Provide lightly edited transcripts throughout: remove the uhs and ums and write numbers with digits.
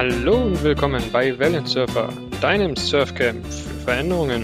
Hallo und willkommen bei Wellensurfer, deinem Surfcamp für Veränderungen.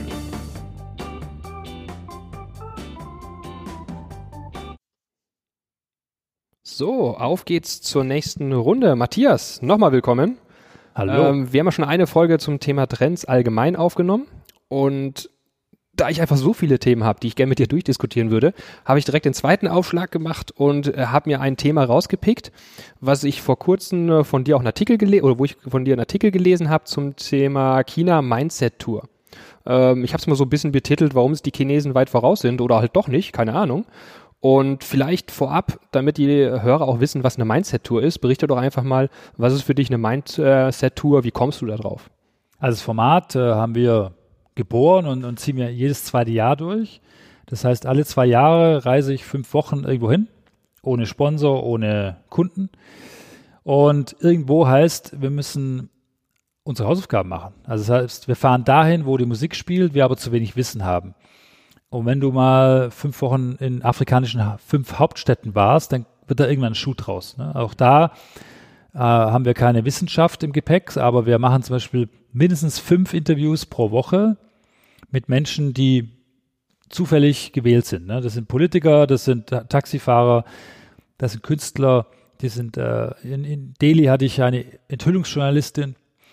So, auf geht's zur nächsten Runde. Matthias, nochmal willkommen. Hallo. Wir haben ja schon eine Folge zum Thema Trends allgemein aufgenommen und da ich einfach so viele Themen habe, die ich gerne mit dir durchdiskutieren würde, habe ich direkt den zweiten Aufschlag gemacht und habe mir ein Thema rausgepickt, was ich vor kurzem von dir auch einen Artikel wo ich von dir einen Artikel gelesen habe zum Thema China Mindset Tour. Ich habe es mal so ein bisschen betitelt, warum es die Chinesen weit voraus sind oder halt doch nicht, keine Ahnung. Und vielleicht vorab, damit die Hörer auch wissen, was eine Mindset-Tour ist, berichte doch einfach mal, was ist für dich eine Mindset-Tour, wie kommst du da drauf? Also das Format haben wir geboren und ziehen wir jedes zweite Jahr durch. Das heißt, alle 2 Jahre reise ich 5 Wochen irgendwo hin, ohne Sponsor, ohne Kunden. Und irgendwo heißt, wir müssen unsere Hausaufgaben machen. Also das heißt, wir fahren dahin, wo die Musik spielt, wir aber zu wenig Wissen haben. Und wenn du mal 5 Wochen in afrikanischen 5 Hauptstädten warst, dann wird da irgendwann ein Schuh draus. Ne? Auch da haben wir keine Wissenschaft im Gepäck, aber wir machen zum Beispiel mindestens 5 Interviews pro Woche mit Menschen, die zufällig gewählt sind. Ne? Das sind Politiker, das sind Taxifahrer, das sind Künstler, die sind in Delhi hatte ich eine Enthüllungsjournalistin.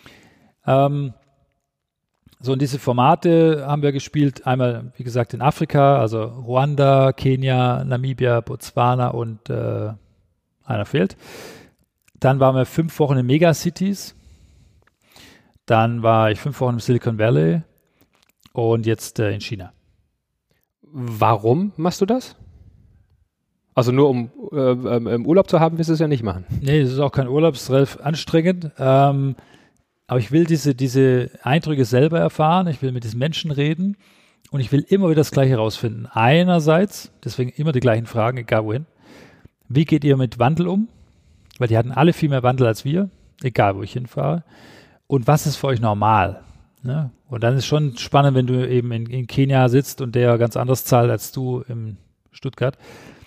So, und diese Formate haben wir gespielt, einmal, wie gesagt, in Afrika, also Ruanda, Kenia, Namibia, Botswana und einer fehlt. Dann waren wir 5 Wochen in Megacities. Dann war ich 5 Wochen im Silicon Valley und jetzt in China. Warum machst du das? Also nur um Urlaub zu haben, wirst du es ja nicht machen. Nee, das ist auch kein Urlaub, es ist relativ anstrengend. Aber ich will diese Eindrücke selber erfahren, ich will mit diesen Menschen reden und ich will immer wieder das Gleiche herausfinden. Einerseits, deswegen immer die gleichen Fragen, egal wohin. Wie geht ihr mit Wandel um? Weil die hatten alle viel mehr Wandel als wir, egal wo ich hinfahre. Und was ist für euch normal? Ne? Und dann ist schon spannend, wenn du eben in Kenia sitzt und der ganz anders zahlt als du in Stuttgart.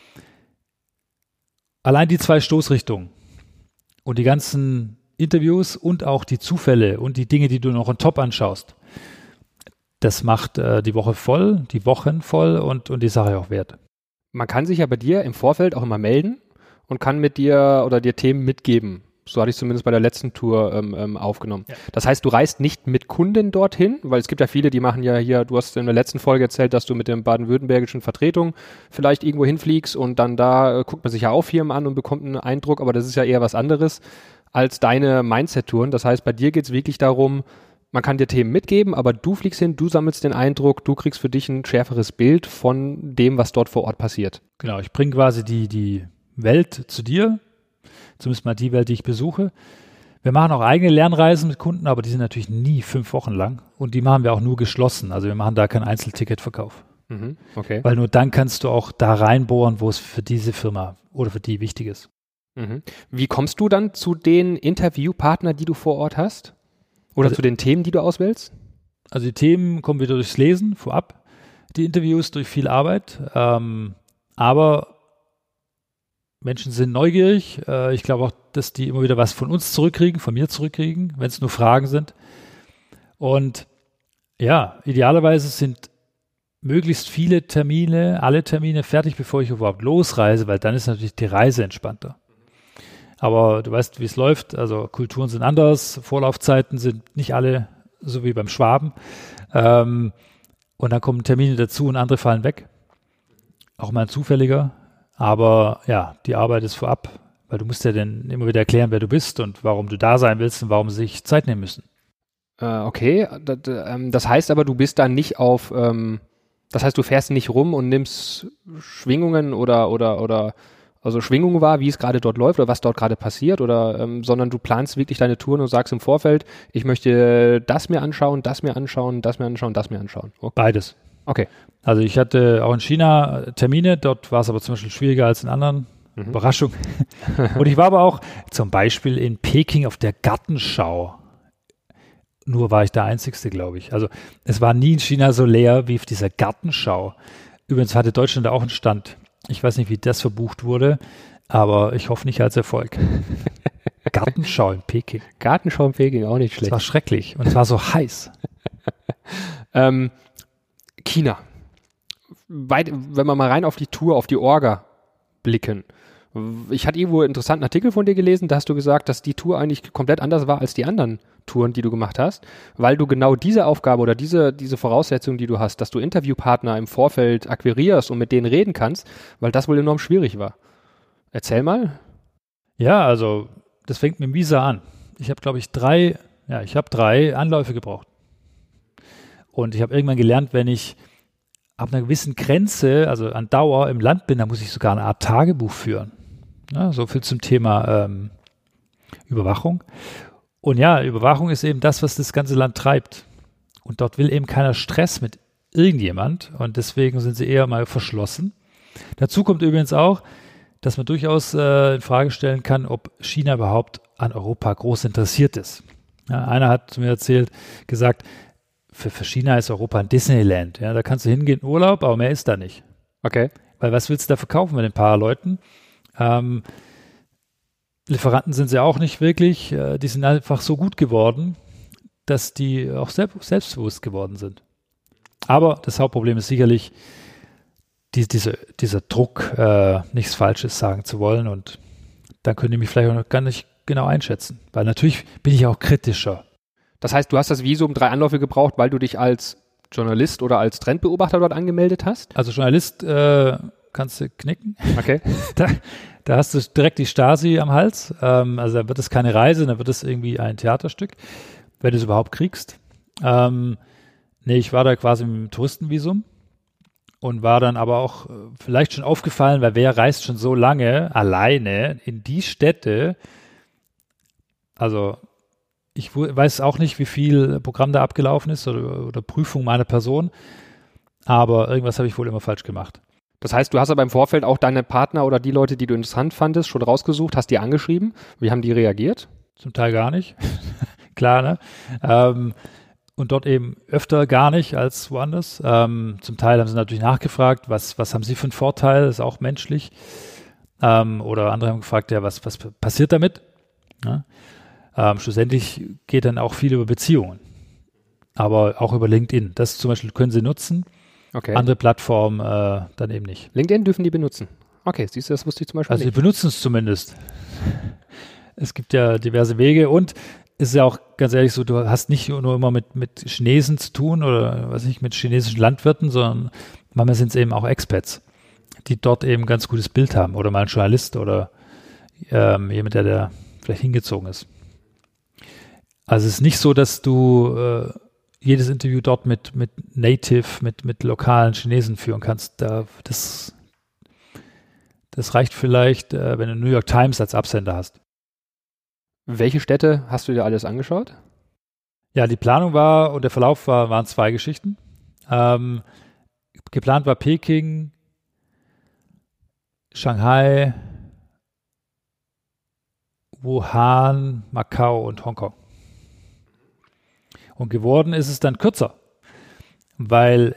Allein die 2 Stoßrichtungen und die ganzen Interviews und auch die Zufälle und die Dinge, die du noch on top anschaust, das macht die Woche voll, die Wochen voll und die Sache auch wert. Man kann sich ja bei dir im Vorfeld auch immer melden und kann mit dir oder dir Themen mitgeben. So hatte ich zumindest bei der letzten Tour aufgenommen. Ja. Das heißt, du reist nicht mit Kunden dorthin, weil es gibt ja viele, die machen ja hier, du hast in der letzten Folge erzählt, dass du mit der baden-württembergischen Vertretung vielleicht irgendwo hinfliegst und dann da guckt man sich ja auch Firmen an und bekommt einen Eindruck, aber das ist ja eher was anderes als deine Mindset-Touren. Das heißt, bei dir geht es wirklich darum, man kann dir Themen mitgeben, aber du fliegst hin, du sammelst den Eindruck, du kriegst für dich ein schärferes Bild von dem, was dort vor Ort passiert. Genau, ich bringe quasi die Welt zu dir, zumindest mal die Welt, die ich besuche. Wir machen auch eigene Lernreisen mit Kunden, aber die sind natürlich nie 5 Wochen lang und die machen wir auch nur geschlossen. Also wir machen da keinen Einzelticketverkauf. Okay. Weil nur dann kannst du auch da reinbohren, wo es für diese Firma oder für die wichtig ist. Wie kommst du dann zu den Interviewpartnern, die du vor Ort hast? Oder zu den Themen, die du auswählst? Also die Themen kommen wieder durchs Lesen vorab, die Interviews durch viel Arbeit, aber Menschen sind neugierig. Ich glaube auch, dass die immer wieder was von uns zurückkriegen, von mir zurückkriegen, wenn es nur Fragen sind. Und ja, idealerweise sind möglichst viele Termine, alle Termine fertig, bevor ich überhaupt losreise, weil dann ist natürlich die Reise entspannter. Aber du weißt, wie es läuft. Also Kulturen sind anders, Vorlaufzeiten sind nicht alle so wie beim Schwaben. Und dann kommen Termine dazu und andere fallen weg. Auch mal ein zufälliger. Aber ja, die Arbeit ist vorab, weil du musst ja dann immer wieder erklären, wer du bist und warum du da sein willst und warum sie sich Zeit nehmen müssen. Okay, das heißt aber, du bist da nicht auf, das heißt, du fährst nicht rum und nimmst Schwingungen oder also Schwingungen wahr, wie es gerade dort läuft oder was dort gerade passiert oder, sondern du planst wirklich deine Touren und sagst im Vorfeld, ich möchte das mir anschauen, das mir anschauen, das mir anschauen, das mir anschauen. Okay. Beides. Okay. Also ich hatte auch in China Termine, dort war es aber zum Beispiel schwieriger als in anderen. Überraschung. Und ich war aber auch zum Beispiel in Peking auf der Gartenschau. Nur war ich der Einzigste, glaube ich. Also es war nie in China so leer wie auf dieser Gartenschau. Übrigens hatte Deutschland da auch einen Stand. Ich weiß nicht, wie das verbucht wurde, aber ich hoffe nicht als Erfolg. Gartenschau in Peking. Gartenschau in Peking, auch nicht Es schlecht. war schrecklich und es war so heiß. China. Wenn wir mal rein auf die Tour, auf die Orga blicken. Ich hatte irgendwo einen interessanten Artikel von dir gelesen, da hast du gesagt, dass die Tour eigentlich komplett anders war als die anderen Touren, die du gemacht hast, weil du genau diese Aufgabe oder diese Voraussetzung, die du hast, dass du Interviewpartner im Vorfeld akquirierst und mit denen reden kannst, weil das wohl enorm schwierig war. Erzähl mal. Ja, also das fängt mit dem Visa an. Ich habe, glaube ich, drei Anläufe gebraucht. Und ich habe irgendwann gelernt, wenn ich ab einer gewissen Grenze, also an Dauer im Land bin, dann muss ich sogar eine Art Tagebuch führen. Ja, so viel zum Thema Überwachung. Und ja, Überwachung ist eben das, was das ganze Land treibt. Und dort will eben keiner Stress mit irgendjemand und deswegen sind sie eher mal verschlossen. Dazu kommt übrigens auch, dass man durchaus in Frage stellen kann, ob China überhaupt an Europa groß interessiert ist. Ja, einer hat mir gesagt, für China ist Europa ein Disneyland. Ja, da kannst du hingehen in Urlaub, aber mehr ist da nicht. Okay. Weil was willst du da verkaufen mit ein paar Leuten? Lieferanten sind sie auch nicht wirklich. Die sind einfach so gut geworden, dass die auch selbstbewusst geworden sind. Aber das Hauptproblem ist sicherlich dieser Druck, nichts Falsches sagen zu wollen. Und dann können die mich vielleicht auch noch gar nicht genau einschätzen. Weil natürlich bin ich auch kritischer. Das heißt, du hast das Visum 3 Anläufe gebraucht, weil du dich als Journalist oder als Trendbeobachter dort angemeldet hast? Also Journalist kannst du knicken. Okay. Da hast du direkt die Stasi am Hals. Also da wird es keine Reise, da wird es irgendwie ein Theaterstück, wenn du es überhaupt kriegst. Ich war da quasi mit dem Touristenvisum und war dann aber auch vielleicht schon aufgefallen, weil wer reist schon so lange alleine in die Städte? Also ich weiß auch nicht, wie viel Programm da abgelaufen ist oder Prüfung meiner Person, aber irgendwas habe ich wohl immer falsch gemacht. Das heißt, du hast aber im Vorfeld auch deine Partner oder die Leute, die du interessant fandest, schon rausgesucht, hast die angeschrieben. Wie haben die reagiert? Zum Teil gar nicht. Klar, ne? Und dort eben öfter gar nicht als woanders. Zum Teil haben sie natürlich nachgefragt, was haben sie für einen Vorteil, das ist auch menschlich. Oder andere haben gefragt, ja, was passiert damit? Ja? Schlussendlich geht dann auch viel über Beziehungen, aber auch über LinkedIn. Das zum Beispiel können sie nutzen. Okay. Andere Plattformen dann eben nicht. LinkedIn dürfen die benutzen. Okay, siehst du, das wusste ich zum Beispiel Also nicht. die benutzen es zumindest. Es gibt ja diverse Wege und es ist ja auch ganz ehrlich so, du hast nicht nur immer mit Chinesen zu tun oder mit chinesischen Landwirten, sondern manchmal sind es eben auch Expats, die dort eben ein ganz gutes Bild haben oder mal ein Journalist oder jemand, der vielleicht hingezogen ist. Also es ist nicht so, dass du jedes Interview dort mit Native, mit lokalen Chinesen führen kannst. Das reicht vielleicht, wenn du New York Times als Absender hast. Welche Städte hast du dir alles angeschaut? Ja, die Planung und der Verlauf waren 2 Geschichten. Geplant war Peking, Shanghai, Wuhan, Macau und Hongkong. Und geworden ist es dann kürzer, weil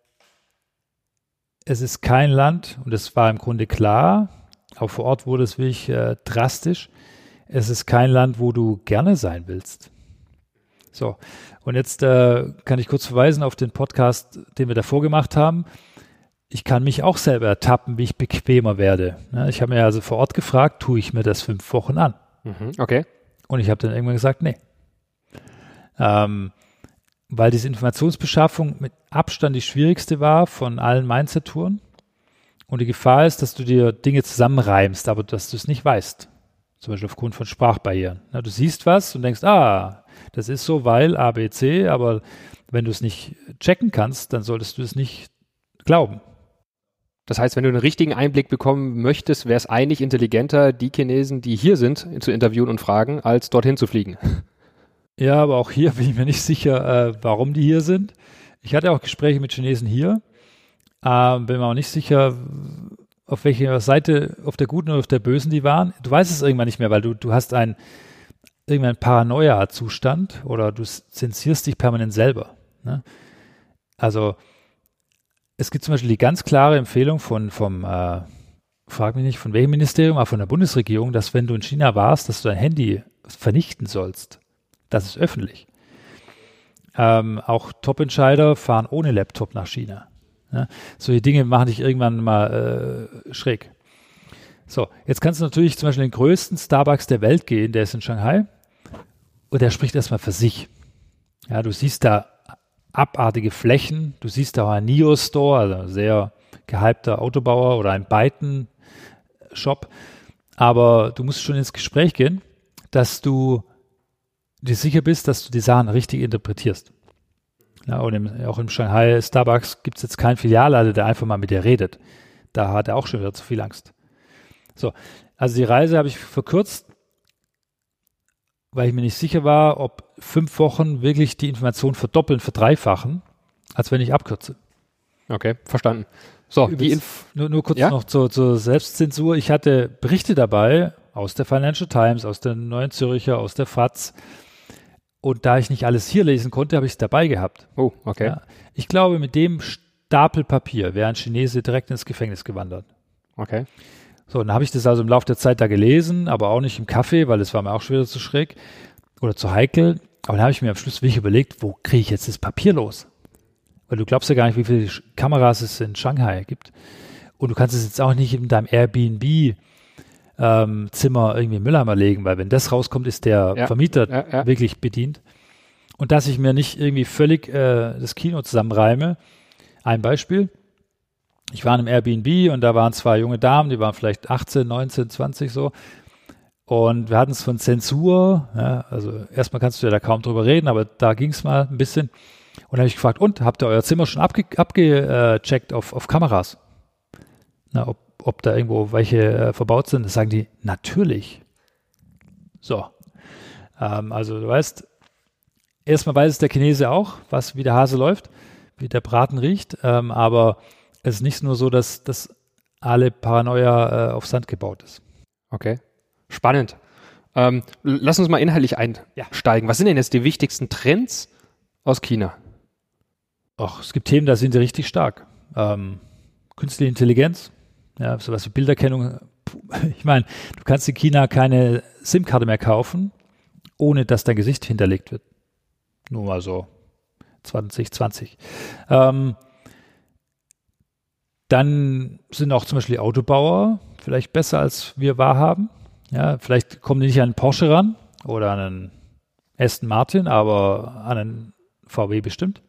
es ist kein Land, und das war im Grunde klar, auch vor Ort wurde es wirklich drastisch, es ist kein Land, wo du gerne sein willst. So, und jetzt kann ich kurz verweisen auf den Podcast, den wir davor gemacht haben. Ich kann mich auch selber ertappen, wie ich bequemer werde. Ja, ich habe mir also vor Ort gefragt, tue ich mir das 5 Wochen an? Okay. Und ich habe dann irgendwann gesagt, nee. Weil diese Informationsbeschaffung mit Abstand die schwierigste war von allen Mindset-Touren. Und die Gefahr ist, dass du dir Dinge zusammenreimst, aber dass du es nicht weißt. Zum Beispiel aufgrund von Sprachbarrieren. Ja, du siehst was und denkst, das ist so, weil A, B, C, aber wenn du es nicht checken kannst, dann solltest du es nicht glauben. Das heißt, wenn du einen richtigen Einblick bekommen möchtest, wäre es eigentlich intelligenter, die Chinesen, die hier sind, zu interviewen und fragen, als dorthin zu fliegen. Ja, aber auch hier bin ich mir nicht sicher, warum die hier sind. Ich hatte auch Gespräche mit Chinesen hier, bin mir auch nicht sicher, auf welcher Seite, auf der guten oder auf der bösen die waren. Du weißt es irgendwann nicht mehr, weil du hast irgendeinen Paranoia-Zustand oder du zensierst dich permanent selber. Ne? Also es gibt zum Beispiel die ganz klare Empfehlung vom frag mich nicht von welchem Ministerium, aber von der Bundesregierung, dass wenn du in China warst, dass du dein Handy vernichten sollst. Das ist öffentlich. Auch Top-Entscheider fahren ohne Laptop nach China. Ja? Solche Dinge machen dich irgendwann mal schräg. So, jetzt kannst du natürlich zum Beispiel in den größten Starbucks der Welt gehen, der ist in Shanghai, und der spricht erstmal für sich. Ja, du siehst da abartige Flächen, du siehst da auch einen NIO-Store, also ein sehr gehypter Autobauer oder ein Byton-Shop, aber du musst schon ins Gespräch gehen, dass du dir sicher bist, dass du die Sachen richtig interpretierst. Ja, und auch im Shanghai Starbucks gibt es jetzt keinen Filialleiter, der einfach mal mit dir redet. Da hat er auch schon wieder zu viel Angst. So, also die Reise habe ich verkürzt, weil ich mir nicht sicher war, ob 5 Wochen wirklich die Information verdoppeln, verdreifachen, als wenn ich abkürze. Okay, verstanden. So, nur kurz noch zur Selbstzensur. Ich hatte Berichte dabei aus der Financial Times, aus der Neuen Zürcher, aus der FAZ. Und da ich nicht alles hier lesen konnte, habe ich es dabei gehabt. Oh, okay. Ja, ich glaube, mit dem Stapel Papier wäre ein Chinese direkt ins Gefängnis gewandert. Okay. So, dann habe ich das also im Laufe der Zeit da gelesen, aber auch nicht im Café, weil es war mir auch schon wieder zu schräg oder zu heikel. Aber dann habe ich mir am Schluss wirklich überlegt, wo kriege ich jetzt das Papier los? Weil du glaubst ja gar nicht, wie viele Kameras es in Shanghai gibt. Und du kannst es jetzt auch nicht in deinem Airbnb Zimmer irgendwie im Mülleimer legen, weil wenn das rauskommt, ist der Vermieter wirklich bedient. Und dass ich mir nicht irgendwie völlig das Kino zusammenreime. Ein Beispiel. Ich war in einem Airbnb und da waren 2 junge Damen, die waren vielleicht 18, 19, 20 so. Und wir hatten es von Zensur. Ja, also erstmal kannst du ja da kaum drüber reden, aber da ging es mal ein bisschen. Und da habe ich gefragt, und habt ihr euer Zimmer schon abgecheckt auf Kameras? Na, ob da irgendwo welche verbaut sind? Das sagen die, natürlich. So. Also du weißt, erstmal weiß es der Chinese auch, wie der Hase läuft, wie der Braten riecht, aber es ist nicht nur so, dass alle Paranoia auf Sand gebaut ist. Okay, spannend. Lass uns mal inhaltlich einsteigen. Was sind denn jetzt die wichtigsten Trends aus China? Ach, es gibt Themen, da sind sie richtig stark. Künstliche Intelligenz, ja, sowas wie Bilderkennung. Ich meine, du kannst in China keine SIM-Karte mehr kaufen, ohne dass dein Gesicht hinterlegt wird. Nur mal so 2020. Dann sind auch zum Beispiel die Autobauer vielleicht besser, als wir wahrhaben. Ja, vielleicht kommen die nicht an einen Porsche ran oder an einen Aston Martin, aber an einen VW bestimmt.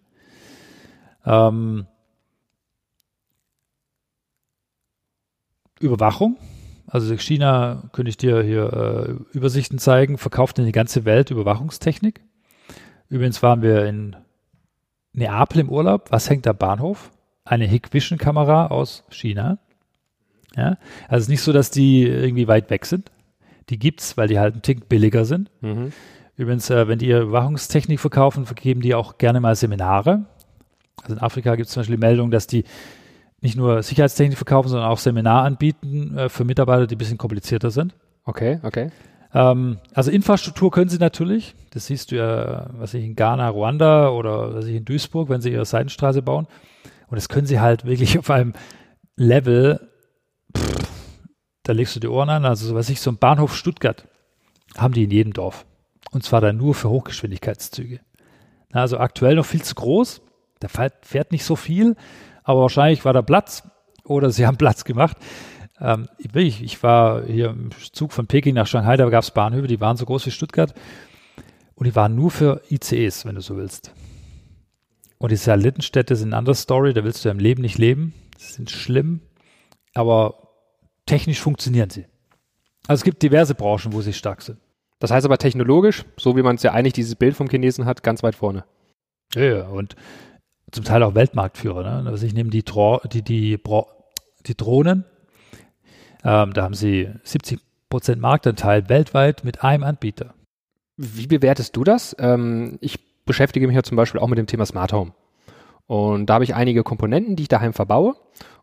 Überwachung. Also China, könnte ich dir hier Übersichten zeigen, verkauft in die ganze Welt Überwachungstechnik. Übrigens waren wir in Neapel im Urlaub. Was hängt am Bahnhof? Eine Hikvision-Kamera aus China. Ja, also es ist nicht so, dass die irgendwie weit weg sind. Die gibt's, weil die halt ein Tick billiger sind. Mhm. Übrigens, wenn die ihre Überwachungstechnik verkaufen, vergeben die auch gerne mal Seminare. Also in Afrika gibt es zum Beispiel die Meldung, dass die nicht nur Sicherheitstechnik verkaufen, sondern auch Seminar anbieten für Mitarbeiter, die ein bisschen komplizierter sind. Okay. Also Infrastruktur können sie natürlich. Das siehst du ja, was ich in Ghana, Ruanda oder was ich in Duisburg, wenn sie ihre Seidenstraße bauen. Und das können sie halt wirklich auf einem Level, da legst du die Ohren an. Also so ein Bahnhof Stuttgart haben die in jedem Dorf. Und zwar dann nur für Hochgeschwindigkeitszüge. Also aktuell noch viel zu groß. Da fährt nicht so viel, aber wahrscheinlich war da Platz oder sie haben Platz gemacht. Ich war hier im Zug von Peking nach Shanghai, da gab es Bahnhöfe, die waren so groß wie Stuttgart und die waren nur für ICEs, wenn du so willst. Und die Satellitenstädte sind eine andere Story, da willst du im Leben nicht leben. Die sind schlimm, aber technisch funktionieren sie. Also es gibt diverse Branchen, wo sie stark sind. Das heißt aber technologisch, so wie man es ja eigentlich dieses Bild vom Chinesen hat, ganz weit vorne. Ja, und zum Teil auch Weltmarktführer. Ne? Also ich nehme die Drohnen, da haben sie 70% Marktanteil weltweit mit einem Anbieter. Wie bewertest du das? Ich beschäftige mich ja zum Beispiel auch mit dem Thema Smart Home. Und da habe ich einige Komponenten, die ich daheim verbaue.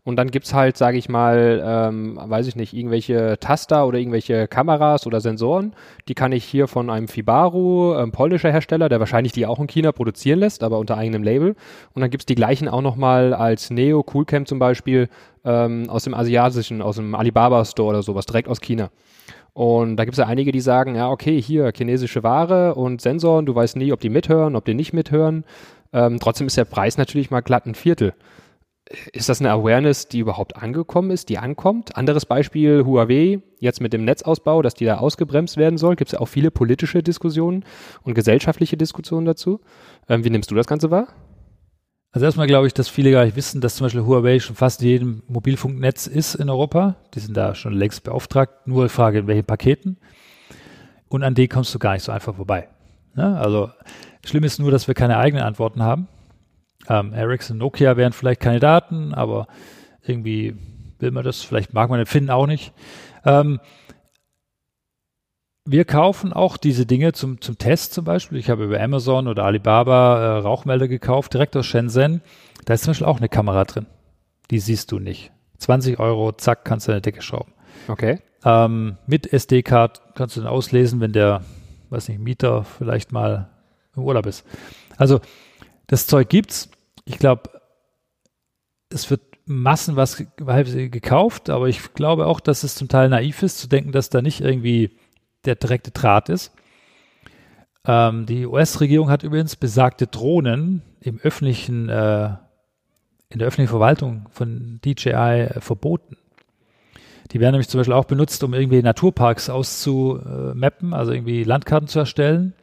Und dann gibt's halt, sage ich mal, weiß ich nicht, irgendwelche Taster oder irgendwelche Kameras oder Sensoren. Die kann ich hier von einem Fibaru, polnischer Hersteller, der wahrscheinlich die auch in China produzieren lässt, aber unter eigenem Label. Und dann gibt's die gleichen auch nochmal als Neo, Coolcam zum Beispiel, aus dem asiatischen, aus dem Alibaba Store oder sowas, direkt aus China. Und da gibt's ja einige, die sagen, ja, okay, hier chinesische Ware und Sensoren, du weißt nie, ob die mithören, ob die nicht mithören. Trotzdem ist der Preis natürlich mal glatt ein Viertel. Ist das eine Awareness, die überhaupt angekommen ist, die ankommt? Anderes Beispiel, Huawei, jetzt mit dem Netzausbau, dass die da ausgebremst werden soll. Gibt es ja auch viele politische Diskussionen und gesellschaftliche Diskussionen dazu. Wie nimmst du das Ganze wahr? Also erstmal glaube ich, dass viele gar nicht wissen, dass zum Beispiel Huawei schon fast in jedem Mobilfunknetz ist in Europa. Die sind da schon längst beauftragt. Nur die Frage, in welchen Paketen. Und an denen kommst du gar nicht so einfach vorbei. Ne? Also schlimm ist nur, dass wir keine eigenen Antworten haben. Ericsson, Nokia wären vielleicht Kandidaten, aber irgendwie will man das, vielleicht mag man den Finnen auch nicht. Wir kaufen auch diese Dinge zum Test zum Beispiel. Ich habe über Amazon oder Alibaba Rauchmelder gekauft, direkt aus Shenzhen. Da ist zum Beispiel auch eine Kamera drin. Die siehst du nicht. 20 €, zack, kannst du in die Decke schrauben. Okay. Mit SD-Card kannst du dann auslesen, wenn der, weiß nicht, Mieter vielleicht mal im Urlaub ist. Also das Zeug gibt's. Ich glaube, es wird massenweise gekauft, aber ich glaube auch, dass es zum Teil naiv ist, zu denken, dass da nicht irgendwie der direkte Draht ist. Die US-Regierung hat übrigens besagte Drohnen in der öffentlichen Verwaltung von DJI verboten. Die werden nämlich zum Beispiel auch benutzt, um irgendwie Naturparks auszumappen, also irgendwie Landkarten zu erstellen.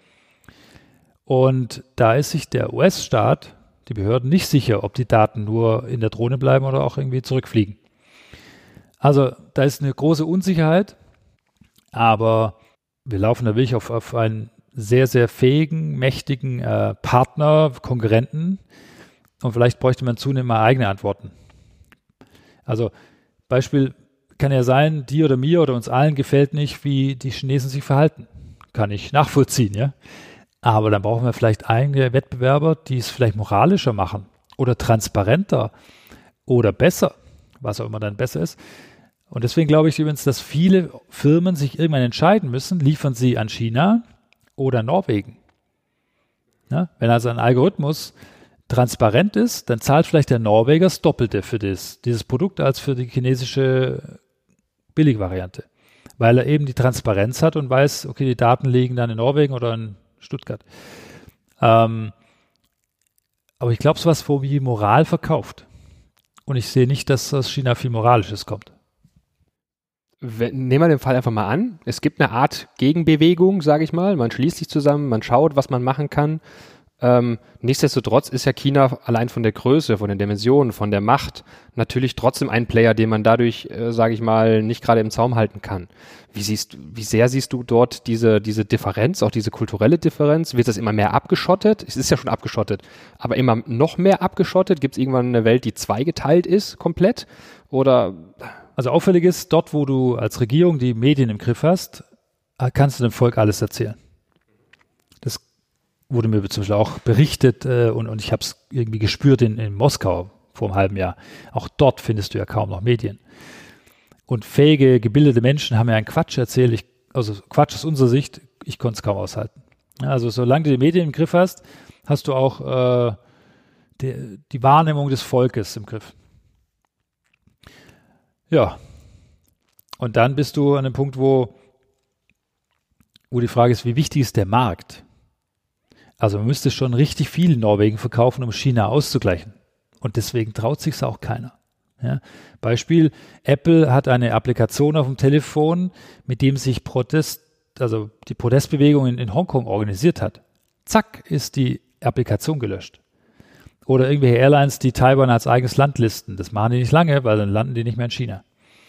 Und da ist sich der US-Staat, die Behörden, nicht sicher, ob die Daten nur in der Drohne bleiben oder auch irgendwie zurückfliegen. Also da ist eine große Unsicherheit, aber wir laufen da wirklich auf einen sehr, sehr fähigen, mächtigen Partner, Konkurrenten, und vielleicht bräuchte man zunehmend mal eigene Antworten. Also Beispiel kann ja sein, dir oder mir oder uns allen gefällt nicht, wie die Chinesen sich verhalten. Kann ich nachvollziehen, ja. Aber dann brauchen wir vielleicht eigene Wettbewerber, die es vielleicht moralischer machen oder transparenter oder besser, was auch immer dann besser ist. Und deswegen glaube ich übrigens, dass viele Firmen sich irgendwann entscheiden müssen, liefern sie an China oder Norwegen. Ja, wenn also ein Algorithmus transparent ist, dann zahlt vielleicht der Norweger das Doppelte für dieses Produkt als für die chinesische Billigvariante, weil er eben die Transparenz hat und weiß, okay, die Daten liegen dann in Norwegen oder in Stuttgart. Aber ich glaube, sowas wie Moral verkauft. Und ich sehe nicht, dass aus China viel Moralisches kommt. Nehmen wir den Fall einfach mal an. Es gibt eine Art Gegenbewegung, sage ich mal. Man schließt sich zusammen, man schaut, was man machen kann. Nichtsdestotrotz ist ja China allein von der Größe, von den Dimensionen, von der Macht natürlich trotzdem ein Player, den man dadurch, sage ich mal, nicht gerade im Zaum halten kann. Wie sehr siehst du dort diese Differenz, auch diese kulturelle Differenz? Wird das immer mehr abgeschottet? Es ist ja schon abgeschottet, aber immer noch mehr abgeschottet? Gibt es irgendwann eine Welt, die zweigeteilt ist, komplett? Oder? Also auffällig ist, dort, wo du als Regierung die Medien im Griff hast, kannst du dem Volk alles erzählen. Das wurde mir zum Beispiel auch berichtet und ich habe es irgendwie gespürt in Moskau vor einem halben Jahr. Auch dort findest du ja kaum noch Medien. Und fähige, gebildete Menschen haben ja einen Quatsch erzählt, also Quatsch aus unserer Sicht, ich konnte es kaum aushalten. Ja, also solange du die Medien im Griff hast, hast du auch die Wahrnehmung des Volkes im Griff. Ja, und dann bist du an dem Punkt, wo die Frage ist, wie wichtig ist der Markt? Also man müsste schon richtig viel in Norwegen verkaufen, um China auszugleichen. Und deswegen traut sich es auch keiner. Ja? Beispiel, Apple hat eine Applikation auf dem Telefon, mit dem sich die Protestbewegung in Hongkong organisiert hat. Zack, ist die Applikation gelöscht. Oder irgendwelche Airlines, die Taiwan als eigenes Land listen. Das machen die nicht lange, weil dann landen die nicht mehr in China.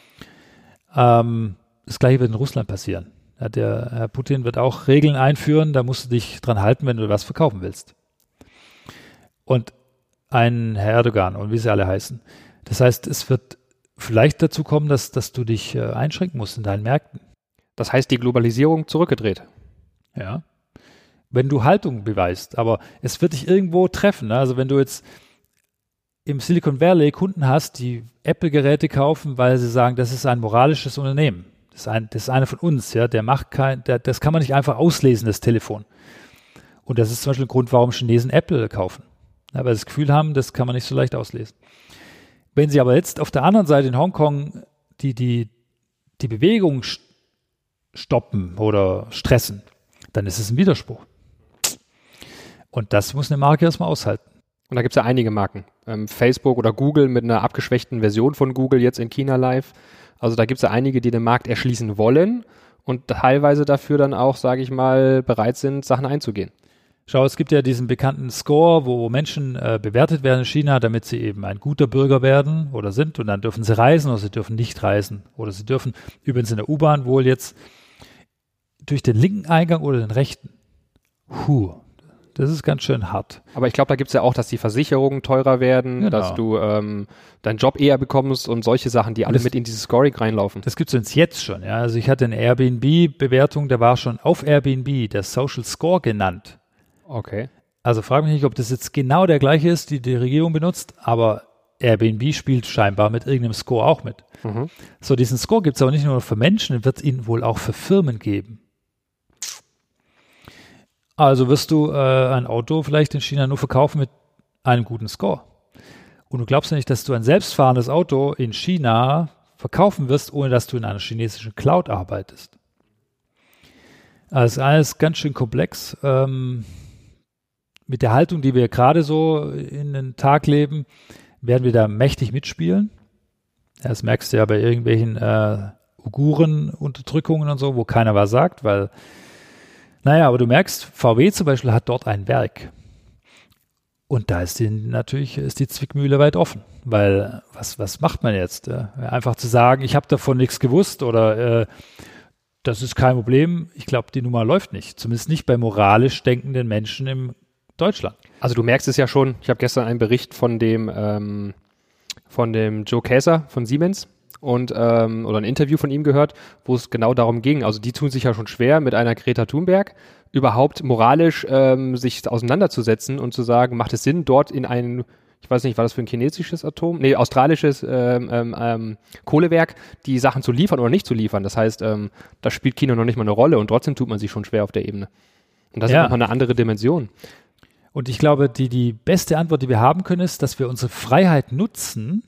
Das Gleiche wird in Russland passieren. Ja, der Herr Putin wird auch Regeln einführen, da musst du dich dran halten, wenn du was verkaufen willst. Und ein Herr Erdogan und wie sie alle heißen. Das heißt, es wird vielleicht dazu kommen, dass du dich einschränken musst in deinen Märkten. Das heißt, die Globalisierung zurückgedreht. Ja. Wenn du Haltung beweist, aber es wird dich irgendwo treffen. Ne? Also wenn du jetzt im Silicon Valley Kunden hast, die Apple-Geräte kaufen, weil sie sagen, das ist ein moralisches Unternehmen. Das ist einer von uns, ja, das kann man nicht einfach auslesen, das Telefon. Und das ist zum Beispiel ein Grund, warum Chinesen Apple kaufen. Ja, weil sie das Gefühl haben, das kann man nicht so leicht auslesen. Wenn sie aber jetzt auf der anderen Seite in Hongkong die Bewegung stoppen oder stressen, dann ist es ein Widerspruch. Und das muss eine Marke erstmal aushalten. Und da gibt es ja einige Marken. Facebook oder Google mit einer abgeschwächten Version von Google jetzt in China live. Also da gibt es ja einige, die den Markt erschließen wollen und teilweise dafür dann auch, sage ich mal, bereit sind, Sachen einzugehen. Schau, es gibt ja diesen bekannten Score, wo Menschen bewertet werden in China, damit sie eben ein guter Bürger werden oder sind und dann dürfen sie reisen oder sie dürfen nicht reisen. Oder sie dürfen übrigens in der U-Bahn wohl jetzt durch den linken Eingang oder den rechten. Das ist ganz schön hart. Aber ich glaube, da gibt es ja auch, dass die Versicherungen teurer werden, genau, dass du deinen Job eher bekommst und solche Sachen, die alle mit in dieses Scoring reinlaufen. Das gibt es uns jetzt schon. Ja. Also ich hatte eine Airbnb-Bewertung, da war schon auf Airbnb der Social Score genannt. Okay. Also frage mich nicht, ob das jetzt genau der gleiche ist, die Regierung benutzt, aber Airbnb spielt scheinbar mit irgendeinem Score auch mit. Mhm. So, diesen Score gibt es aber nicht nur für Menschen, den wird es ihn wohl auch für Firmen geben. Also wirst du ein Auto vielleicht in China nur verkaufen mit einem guten Score. Und du glaubst ja nicht, dass du ein selbstfahrendes Auto in China verkaufen wirst, ohne dass du in einer chinesischen Cloud arbeitest. Also alles ganz schön komplex. Mit der Haltung, die wir gerade so in den Tag leben, werden wir da mächtig mitspielen. Das merkst du ja bei irgendwelchen Uiguren-Unterdrückungen und so, wo keiner was sagt, weil aber du merkst, VW zum Beispiel hat dort ein Werk. Und da ist die Zwickmühle weit offen. Weil, was macht man jetzt? Einfach zu sagen, ich habe davon nichts gewusst oder das ist kein Problem. Ich glaube, die Nummer läuft nicht. Zumindest nicht bei moralisch denkenden Menschen in Deutschland. Also du merkst es ja schon. Ich habe gestern einen Bericht von dem Joe Käser von Siemens oder ein Interview von ihm gehört, wo es genau darum ging. Also die tun sich ja schon schwer, mit einer Greta Thunberg überhaupt moralisch sich auseinanderzusetzen und zu sagen, macht es Sinn, dort in ein, ich weiß nicht, war das für ein chinesisches australisches Kohlewerk, die Sachen zu liefern oder nicht zu liefern. Das heißt, da spielt China noch nicht mal eine Rolle und trotzdem tut man sich schon schwer auf der Ebene. Und das ist nochmal eine andere Dimension. Und ich glaube, die beste Antwort, die wir haben können, ist, dass wir unsere Freiheit nutzen,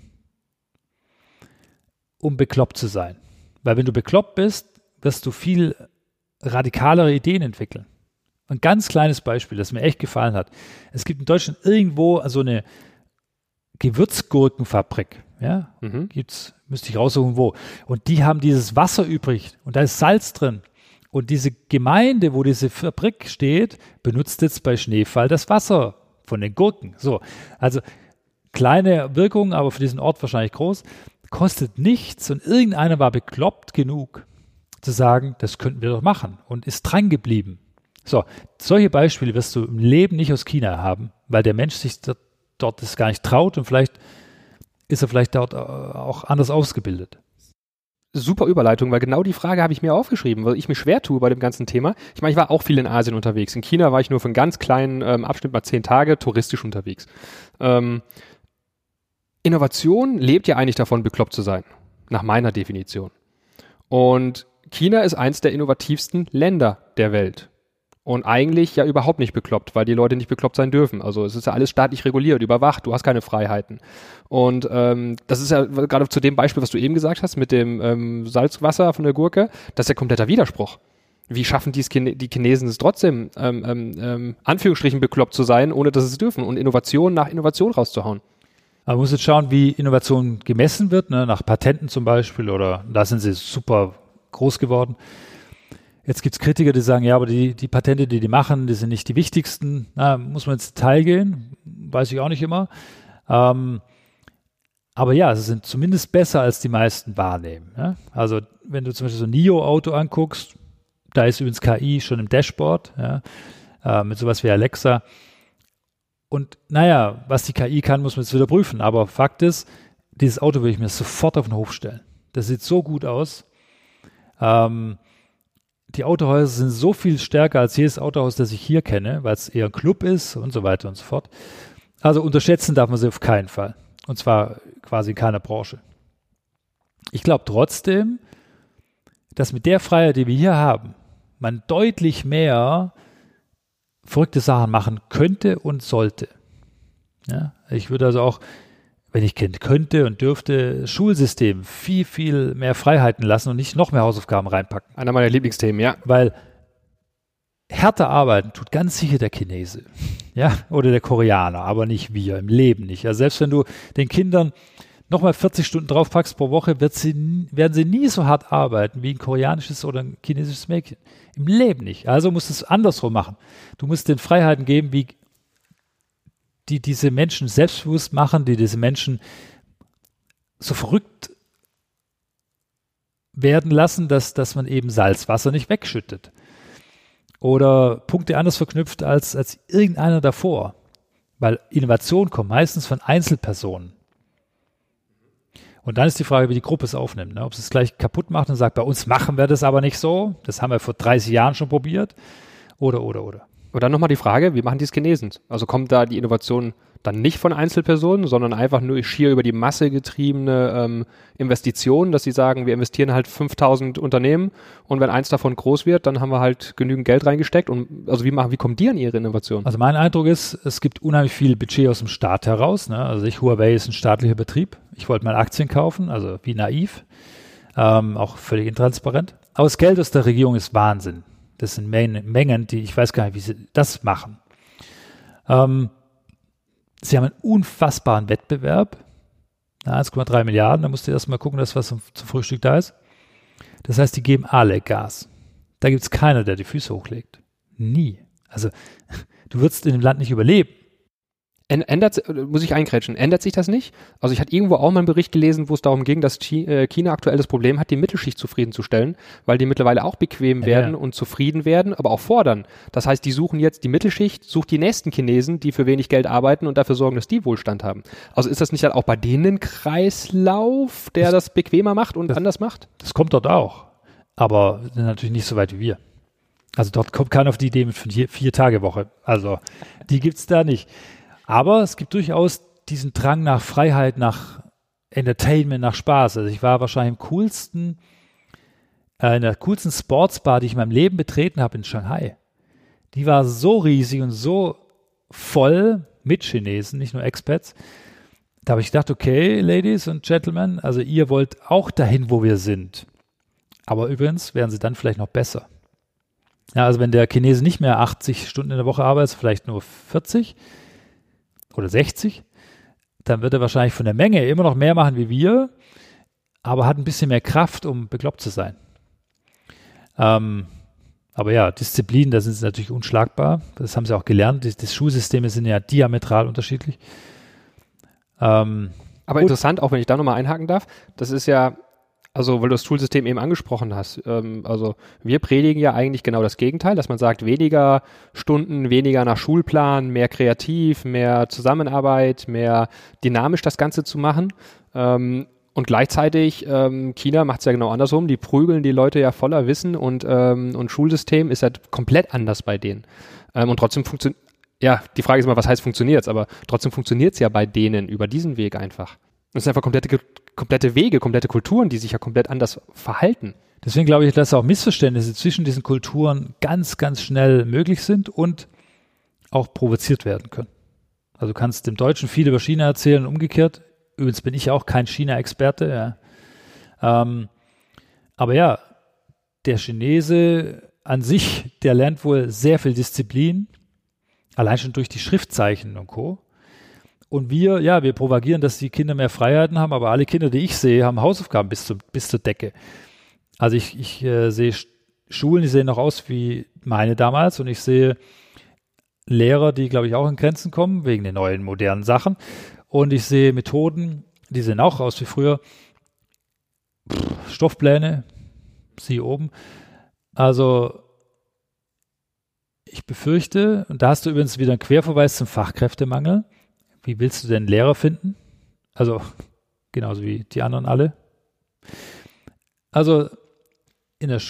um bekloppt zu sein. Weil wenn du bekloppt bist, wirst du viel radikalere Ideen entwickeln. Ein ganz kleines Beispiel, das mir echt gefallen hat. Es gibt in Deutschland irgendwo so eine Gewürzgurkenfabrik. Ja, müsste ich raussuchen, wo. Und die haben dieses Wasser übrig und da ist Salz drin. Und diese Gemeinde, wo diese Fabrik steht, benutzt jetzt bei Schneefall das Wasser von den Gurken. So, also kleine Wirkung, aber für diesen Ort wahrscheinlich groß. Kostet nichts und irgendeiner war bekloppt genug zu sagen, das könnten wir doch machen und ist dran geblieben. So, solche Beispiele wirst du im Leben nicht aus China haben, weil der Mensch sich dort das gar nicht traut und vielleicht ist er vielleicht dort auch anders ausgebildet. Super Überleitung, weil genau die Frage habe ich mir aufgeschrieben, weil ich mich schwer tue bei dem ganzen Thema. Ich meine, ich war auch viel in Asien unterwegs. In China war ich nur für einen ganz kleinen Abschnitt, mal 10 Tage, touristisch unterwegs. Innovation lebt ja eigentlich davon, bekloppt zu sein, nach meiner Definition. Und China ist eins der innovativsten Länder der Welt. Und eigentlich ja überhaupt nicht bekloppt, weil die Leute nicht bekloppt sein dürfen. Also es ist ja alles staatlich reguliert, überwacht, du hast keine Freiheiten. Und das ist ja gerade zu dem Beispiel, was du eben gesagt hast, mit dem Salzwasser von der Gurke, das ist ja kompletter Widerspruch. Wie schaffen die Chinesen es trotzdem, Anführungsstrichen bekloppt zu sein, ohne dass sie es dürfen und Innovation nach Innovation rauszuhauen? Man muss jetzt schauen, wie Innovation gemessen wird, ne, nach Patenten zum Beispiel, oder da sind sie super groß geworden. Jetzt gibt es Kritiker, die sagen, ja, aber die Patente, die machen, die sind nicht die wichtigsten. Na, muss man ins Detail gehen, weiß ich auch nicht immer. Aber ja, sie sind zumindest besser, als die meisten wahrnehmen. Ja? Also wenn du zum Beispiel so ein NIO-Auto anguckst, da ist übrigens KI schon im Dashboard, ja, mit sowas wie Alexa. Und naja, was die KI kann, muss man jetzt wieder prüfen. Aber Fakt ist, dieses Auto würde ich mir sofort auf den Hof stellen. Das sieht so gut aus. Die Autohäuser sind so viel stärker als jedes Autohaus, das ich hier kenne, weil es eher ein Club ist und so weiter und so fort. Also unterschätzen darf man sie auf keinen Fall. Und zwar quasi in keiner Branche. Ich glaube trotzdem, dass mit der Freiheit, die wir hier haben, man deutlich mehr verrückte Sachen machen könnte und sollte. Ja, ich würde also auch, wenn ich könnte und dürfte, das Schulsystem viel, viel mehr Freiheiten lassen und nicht noch mehr Hausaufgaben reinpacken. Einer meiner Lieblingsthemen, ja. Weil härter arbeiten tut ganz sicher der Chinese, ja, oder der Koreaner, aber nicht wir, im Leben nicht. Also selbst wenn du den Kindern nochmal 40 Stunden draufpackst pro Woche, werden sie nie so hart arbeiten wie ein koreanisches oder ein chinesisches Mädchen. Im Leben nicht. Also musst du es andersrum machen. Du musst den Freiheiten geben, wie die diese Menschen selbstbewusst machen, die diese Menschen so verrückt werden lassen, dass man eben Salzwasser nicht wegschüttet. Oder Punkte anders verknüpft als irgendeiner davor. Weil Innovation kommt meistens von Einzelpersonen. Und dann ist die Frage, wie die Gruppe es aufnimmt. Ne? Ob sie es gleich kaputt macht und sagt, bei uns machen wir das aber nicht so. Das haben wir vor 30 Jahren schon probiert. Oder. Und dann nochmal die Frage, wie machen die es Chinesen? Also kommt da die Innovation dann nicht von Einzelpersonen, sondern einfach nur schier über die Masse getriebene Investitionen, dass sie sagen, wir investieren halt 5000 Unternehmen und wenn eins davon groß wird, dann haben wir halt genügend Geld reingesteckt. Und also wie kommen die an ihre Innovationen? Also mein Eindruck ist, es gibt unheimlich viel Budget aus dem Staat heraus. Ne? Also Huawei ist ein staatlicher Betrieb. Ich wollte mal Aktien kaufen, also wie naiv, auch völlig intransparent. Aber das Geld aus der Regierung ist Wahnsinn. Das sind Mengen, die ich weiß gar nicht, wie sie das machen. Sie haben einen unfassbaren Wettbewerb. 1,3 Milliarden, da musst du erst mal gucken, dass was zum Frühstück da ist. Das heißt, die geben alle Gas. Da gibt es keiner, der die Füße hochlegt. Nie. Also du würdest in dem Land nicht überleben. Muss ich eingrätschen, ändert sich das nicht? Also ich hatte irgendwo auch mal einen Bericht gelesen, wo es darum ging, dass China aktuell das Problem hat, die Mittelschicht zufriedenzustellen, weil die mittlerweile auch bequem werden und zufrieden werden, aber auch fordern. Das heißt, die suchen jetzt die Mittelschicht, sucht die nächsten Chinesen, die für wenig Geld arbeiten und dafür sorgen, dass die Wohlstand haben. Also ist das nicht halt auch bei denen ein Kreislauf, der das bequemer macht und anders macht? Das kommt dort auch, aber natürlich nicht so weit wie wir. Also dort kommt keiner auf die Idee mit 4-Tage-Woche. Also die gibt's da nicht. Aber es gibt durchaus diesen Drang nach Freiheit, nach Entertainment, nach Spaß. Also ich war wahrscheinlich in der coolsten Sportsbar, die ich in meinem Leben betreten habe, in Shanghai. Die war so riesig und so voll mit Chinesen, nicht nur Expats. Da habe ich gedacht, okay, Ladies und Gentlemen, also ihr wollt auch dahin, wo wir sind. Aber übrigens werden sie dann vielleicht noch besser. Ja, also wenn der Chinese nicht mehr 80 Stunden in der Woche arbeitet, vielleicht nur 40 oder 60, dann wird er wahrscheinlich von der Menge immer noch mehr machen wie wir, aber hat ein bisschen mehr Kraft, um bekloppt zu sein. Aber ja, Disziplin, da sind sie natürlich unschlagbar. Das haben sie auch gelernt. Die Schulsysteme sind ja diametral unterschiedlich. Aber interessant, auch wenn ich da nochmal einhaken darf, das ist ja, also weil du das Schulsystem eben angesprochen hast, also wir predigen ja eigentlich genau das Gegenteil, dass man sagt, weniger Stunden, weniger nach Schulplan, mehr kreativ, mehr Zusammenarbeit, mehr dynamisch das Ganze zu machen. Und gleichzeitig, China macht es ja genau andersrum, die prügeln die Leute ja voller Wissen und Schulsystem ist ja komplett anders bei denen. Und trotzdem funktioniert, ja, die Frage ist immer, was heißt funktioniert es, aber trotzdem funktioniert es ja bei denen über diesen Weg einfach. Das sind einfach komplette Wege, komplette Kulturen, die sich ja komplett anders verhalten. Deswegen glaube ich, dass auch Missverständnisse zwischen diesen Kulturen ganz, ganz schnell möglich sind und auch provoziert werden können. Also du kannst dem Deutschen viel über China erzählen und umgekehrt. Übrigens bin ich auch kein China-Experte. Ja. Aber ja, der Chinese an sich, der lernt wohl sehr viel Disziplin, allein schon durch die Schriftzeichen und Co. Und wir propagieren, dass die Kinder mehr Freiheiten haben, aber alle Kinder, die ich sehe, haben Hausaufgaben bis zur Decke. Also ich sehe Schulen, die sehen noch aus wie meine damals und ich sehe Lehrer, die, glaube ich, auch in Grenzen kommen, wegen den neuen, modernen Sachen. Und ich sehe Methoden, die sehen auch aus wie früher. Stoffpläne, siehe oben. Also ich befürchte, und da hast du übrigens wieder einen Querverweis zum Fachkräftemangel. Wie willst du denn Lehrer finden? Also genauso wie die anderen alle. Also in der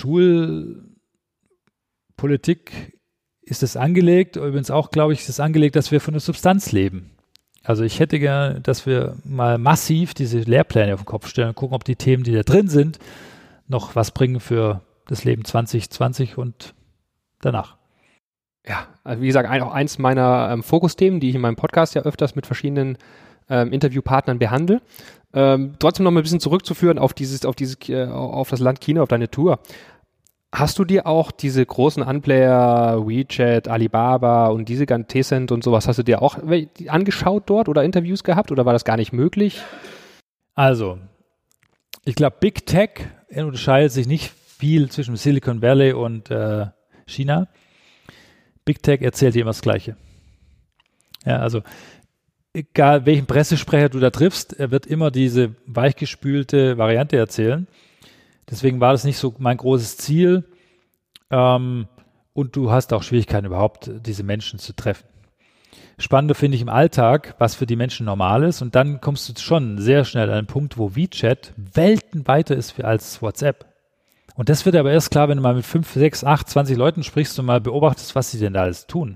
Schulpolitik ist es angelegt, übrigens auch, glaube ich, ist es angelegt, dass wir von der Substanz leben. Also ich hätte gerne, dass wir mal massiv diese Lehrpläne auf den Kopf stellen und gucken, ob die Themen, die da drin sind, noch was bringen für das Leben 2020 und danach. Ja, also wie gesagt, auch eins meiner Fokusthemen, die ich in meinem Podcast ja öfters mit verschiedenen Interviewpartnern behandle. Trotzdem noch mal ein bisschen zurückzuführen auf das Land China, auf deine Tour. Hast du dir auch diese großen Unplayer, WeChat, Alibaba und diese ganzen Tencent und sowas, hast du dir auch angeschaut dort oder Interviews gehabt oder war das gar nicht möglich? Also, ich glaube, Big Tech unterscheidet sich nicht viel zwischen Silicon Valley und China. Big Tech erzählt dir immer das Gleiche. Ja, also egal welchen Pressesprecher du da triffst, er wird immer diese weichgespülte Variante erzählen. Deswegen war das nicht so mein großes Ziel. Und du hast auch Schwierigkeiten überhaupt, diese Menschen zu treffen. Spannender finde ich im Alltag, was für die Menschen normal ist. Und dann kommst du schon sehr schnell an einen Punkt, wo WeChat Welten weiter ist als WhatsApp. Und das wird aber erst klar, wenn du mal mit 5, 6, 8, 20 Leuten sprichst und mal beobachtest, was sie denn da alles tun.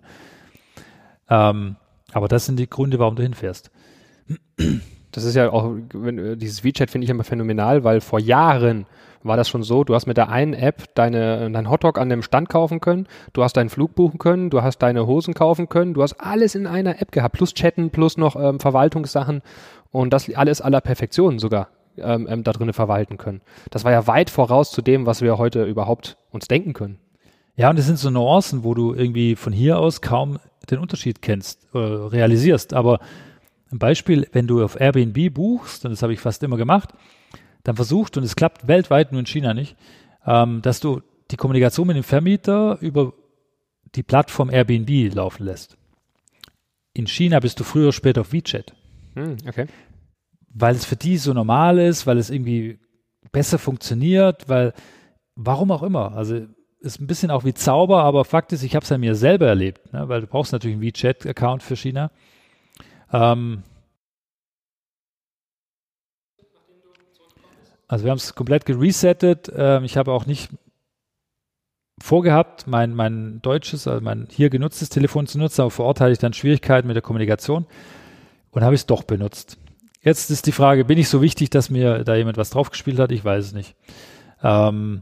Aber das sind die Gründe, warum du hinfährst. Das ist ja auch, dieses WeChat finde ich immer phänomenal, weil vor Jahren war das schon so, du hast mit der einen App dein Hotdog an dem Stand kaufen können, du hast deinen Flug buchen können, du hast deine Hosen kaufen können, du hast alles in einer App gehabt, plus Chatten, plus noch Verwaltungssachen und das alles aller Perfektion sogar da drinnen verwalten können. Das war ja weit voraus zu dem, was wir heute überhaupt uns denken können. Ja, und es sind so Nuancen, wo du irgendwie von hier aus kaum den Unterschied kennst, realisierst. Aber ein Beispiel, wenn du auf Airbnb buchst, und das habe ich fast immer gemacht, dann versucht, und es klappt weltweit, nur in China nicht, dass du die Kommunikation mit dem Vermieter über die Plattform Airbnb laufen lässt. In China bist du früher oder später auf WeChat. Okay. Weil es für die so normal ist, weil es irgendwie besser funktioniert, warum auch immer. Also ist ein bisschen auch wie Zauber, aber Fakt ist, ich habe es ja mir selber erlebt, ne? Weil du brauchst natürlich einen WeChat-Account für China. Also wir haben es komplett geresettet. Ich habe auch nicht vorgehabt, mein deutsches, also mein hier genutztes Telefon zu nutzen, aber vor Ort hatte ich dann Schwierigkeiten mit der Kommunikation und habe es doch benutzt. Jetzt ist die Frage, bin ich so wichtig, dass mir da jemand was draufgespielt hat? Ich weiß es nicht. Also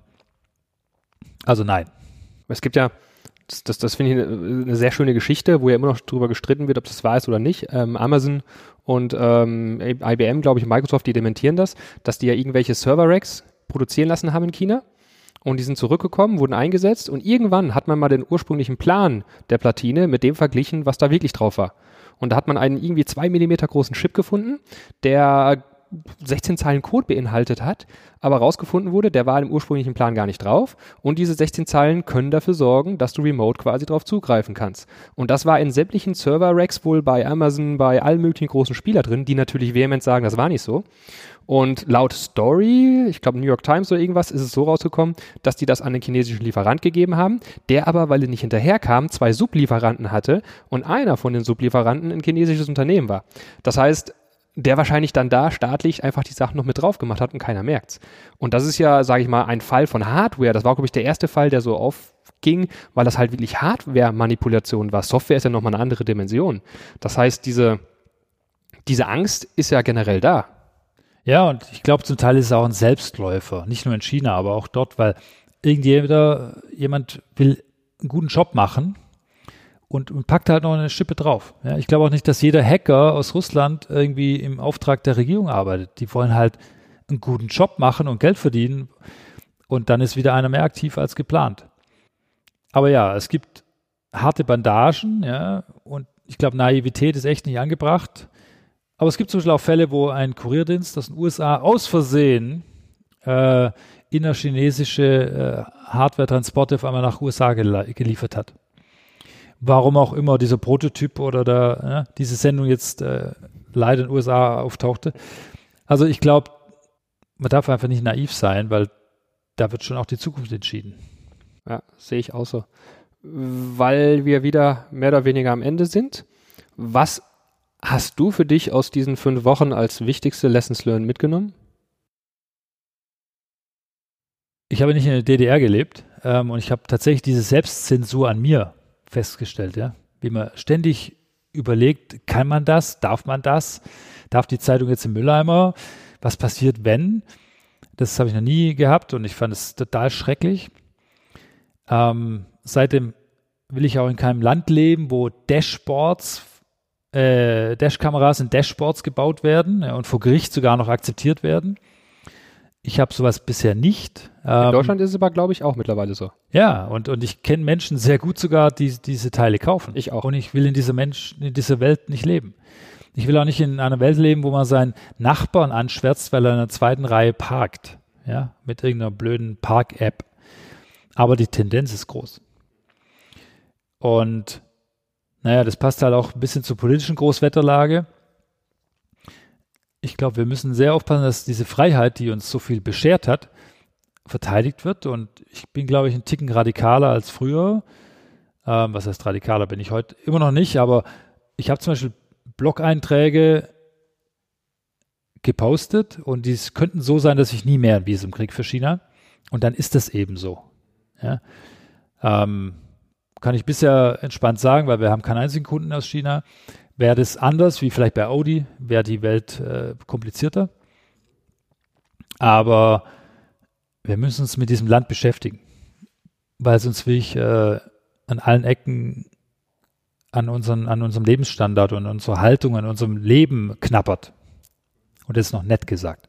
nein. Es gibt ja, das finde ich eine sehr schöne Geschichte, wo ja immer noch drüber gestritten wird, ob das wahr ist oder nicht. Amazon und IBM, glaube ich, und Microsoft, die dementieren das, dass die ja irgendwelche Server-Racks produzieren lassen haben in China und die sind zurückgekommen, wurden eingesetzt und irgendwann hat man mal den ursprünglichen Plan der Platine mit dem verglichen, was da wirklich drauf war. Und da hat man einen irgendwie 2 Millimeter großen Chip gefunden, der 16 Zeilen Code beinhaltet hat, aber rausgefunden wurde, der war im ursprünglichen Plan gar nicht drauf und diese 16 Zeilen können dafür sorgen, dass du remote quasi drauf zugreifen kannst. Und das war in sämtlichen Server-Racks wohl bei Amazon, bei allen möglichen großen Spielern drin, die natürlich vehement sagen, das war nicht so. Und laut Story, ich glaube New York Times oder irgendwas, ist es so rausgekommen, dass die das an den chinesischen Lieferant gegeben haben, der aber, weil er nicht hinterherkam, 2 Sublieferanten hatte und einer von den Sublieferanten ein chinesisches Unternehmen war. Das heißt, der wahrscheinlich dann da staatlich einfach die Sachen noch mit drauf gemacht hat und keiner merkt's. Und das ist ja, sage ich mal, ein Fall von Hardware. Das war, glaube ich, der erste Fall, der so aufging, weil das halt wirklich Hardware-Manipulation war. Software ist ja nochmal eine andere Dimension. Das heißt, diese Angst ist ja generell da. Ja, und ich glaube, zum Teil ist es auch ein Selbstläufer. Nicht nur in China, aber auch dort, weil jemand will einen guten Job machen und packt halt noch eine Schippe drauf. Ja, ich glaube auch nicht, dass jeder Hacker aus Russland irgendwie im Auftrag der Regierung arbeitet. Die wollen halt einen guten Job machen und Geld verdienen und dann ist wieder einer mehr aktiv als geplant. Aber ja, es gibt harte Bandagen, ja, und ich glaube, Naivität ist echt nicht angebracht. Aber es gibt zum Beispiel auch Fälle, wo ein Kurierdienst aus den USA aus Versehen innerchinesische Hardware-Transporte auf einmal nach USA geliefert hat. Warum auch immer dieser Prototyp oder diese Sendung jetzt leider in den USA auftauchte. Also ich glaube, man darf einfach nicht naiv sein, weil da wird schon auch die Zukunft entschieden. Ja, sehe ich auch so. Weil wir wieder mehr oder weniger am Ende sind. Was hast du für dich aus diesen 5 Wochen als wichtigste Lessons Learned mitgenommen? Ich habe nicht in der DDR gelebt und ich habe tatsächlich diese Selbstzensur an mir festgestellt, ja, wie man ständig überlegt, kann man das, darf darf die Zeitung jetzt im Mülleimer, was passiert, wenn? Das habe ich noch nie gehabt und ich fand es total schrecklich. Seitdem will ich auch in keinem Land leben, wo Dashkameras in Dashboards gebaut werden, und vor Gericht sogar noch akzeptiert werden. Ich habe sowas bisher nicht. In Deutschland ist es aber, glaube ich, auch mittlerweile so. Ja, und ich kenne Menschen sehr gut sogar, die diese Teile kaufen. Ich auch. Und ich will in dieser Welt nicht leben. Ich will auch nicht in einer Welt leben, wo man seinen Nachbarn anschwärzt, weil er in der zweiten Reihe parkt. Ja, mit irgendeiner blöden Park-App. Aber die Tendenz ist groß. Und naja, das passt halt auch ein bisschen zur politischen Großwetterlage. Ich glaube, wir müssen sehr aufpassen, dass diese Freiheit, die uns so viel beschert hat, verteidigt wird. Und ich bin, glaube ich, einen Ticken radikaler als früher. Was heißt radikaler? Bin ich heute immer noch nicht, aber ich habe zum Beispiel Blog-Einträge gepostet und die könnten so sein, dass ich nie mehr ein Visum kriege für China. Und dann ist das eben so. Ja? Kann ich bisher entspannt sagen, weil wir haben keinen einzigen Kunden aus China. Wäre das anders, wie vielleicht bei Audi, wäre die Welt komplizierter. Aber wir müssen uns mit diesem Land beschäftigen, weil sonst will ich an allen Ecken an unserem Lebensstandard und unserer Haltung, an unserem Leben knabbert. Und das ist noch nett gesagt.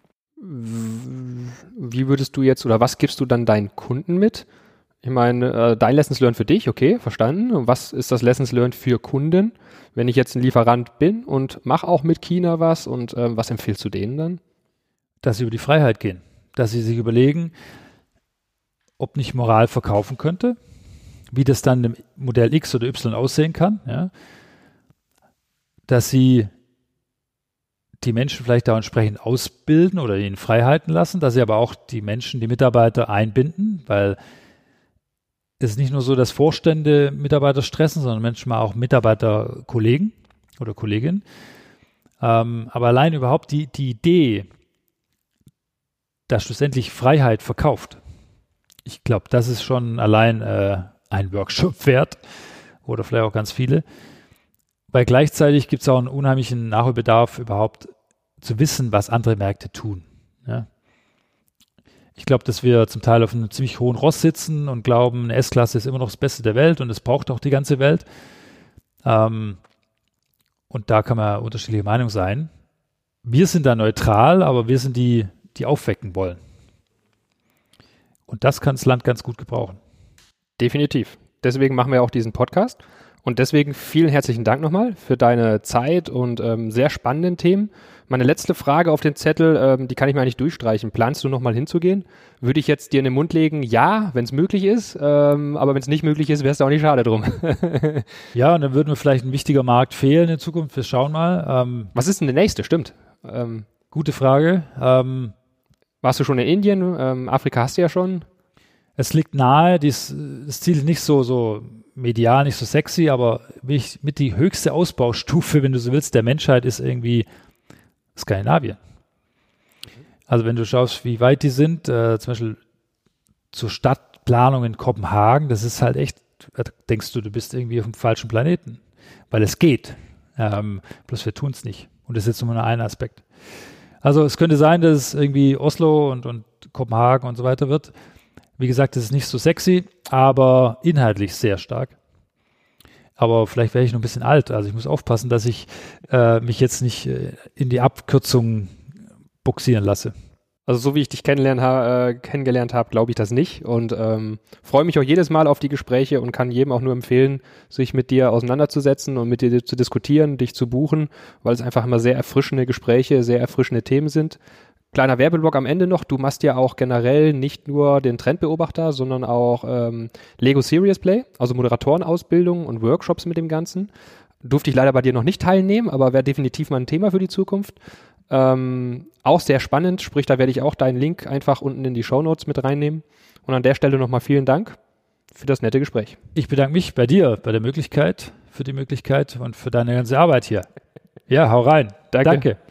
Wie würdest du jetzt, oder was gibst du dann deinen Kunden mit? Ich meine, dein Lessons Learned für dich, okay, verstanden. Und was ist das Lessons Learned für Kunden, wenn ich jetzt ein Lieferant bin und mache auch mit China was und was empfiehlst du denen dann? Dass sie über die Freiheit gehen, dass sie sich überlegen, ob nicht Moral verkaufen könnte, wie das dann im Modell X oder Y aussehen kann, ja? Dass sie die Menschen vielleicht auch entsprechend ausbilden oder ihnen Freiheiten lassen, dass sie aber auch die Menschen, die Mitarbeiter einbinden, weil es ist nicht nur so, dass Vorstände Mitarbeiter stressen, sondern manchmal auch Mitarbeiter, Kollegen oder Kolleginnen. Aber allein überhaupt die Idee, dass schlussendlich Freiheit verkauft, ich glaube, das ist schon allein ein Workshop wert oder vielleicht auch ganz viele. Weil gleichzeitig gibt es auch einen unheimlichen Nachholbedarf, überhaupt zu wissen, was andere Märkte tun. Ja? Ich glaube, dass wir zum Teil auf einem ziemlich hohen Ross sitzen und glauben, eine S-Klasse ist immer noch das Beste der Welt und es braucht auch die ganze Welt. Und da kann man unterschiedliche Meinung sein. Wir sind da neutral, aber wir sind die aufwecken wollen. Und das kann das Land ganz gut gebrauchen. Definitiv. Deswegen machen wir auch diesen Podcast. Und deswegen vielen herzlichen Dank nochmal für deine Zeit und sehr spannenden Themen. Meine letzte Frage auf den Zettel, die kann ich mir eigentlich durchstreichen. Planst du nochmal hinzugehen? Würde ich jetzt dir in den Mund legen, ja, wenn es möglich ist. Aber wenn es nicht möglich ist, wäre es auch nicht schade drum. Ja, und dann würde mir vielleicht ein wichtiger Markt fehlen in Zukunft. Wir schauen mal. Was ist denn der nächste? Stimmt. Gute Frage. Warst du schon in Indien? Afrika hast du ja schon. Es liegt nahe, das Ziel ist nicht so medial, nicht so sexy, aber mit die höchste Ausbaustufe, wenn du so willst, der Menschheit ist irgendwie Skandinavien. Also wenn du schaust, wie weit die sind, zum Beispiel zur Stadtplanung in Kopenhagen, das ist halt echt, denkst du bist irgendwie auf dem falschen Planeten, weil es geht. Bloß wir tun es nicht. Und das ist jetzt nur ein Aspekt. Also es könnte sein, dass es irgendwie Oslo und Kopenhagen und so weiter wird. Wie gesagt, das ist nicht so sexy, aber inhaltlich sehr stark. Aber vielleicht wäre ich noch ein bisschen alt. Also ich muss aufpassen, dass ich mich jetzt nicht in die Abkürzung buxieren lasse. Also so wie ich dich kennengelernt habe, glaube ich das nicht. Und freue mich auch jedes Mal auf die Gespräche und kann jedem auch nur empfehlen, sich mit dir auseinanderzusetzen und mit dir zu diskutieren, dich zu buchen, weil es einfach immer sehr erfrischende Gespräche, sehr erfrischende Themen sind. Kleiner Werbeblock am Ende noch, du machst ja auch generell nicht nur den Trendbeobachter, sondern auch Lego Serious Play, also Moderatorenausbildung und Workshops mit dem Ganzen. Durfte ich leider bei dir noch nicht teilnehmen, aber wäre definitiv mal ein Thema für die Zukunft. Auch sehr spannend, sprich, da werde ich auch deinen Link einfach unten in die Shownotes mit reinnehmen. Und an der Stelle nochmal vielen Dank für das nette Gespräch. Ich bedanke mich bei dir, für die Möglichkeit und für deine ganze Arbeit hier. Ja, hau rein. Danke.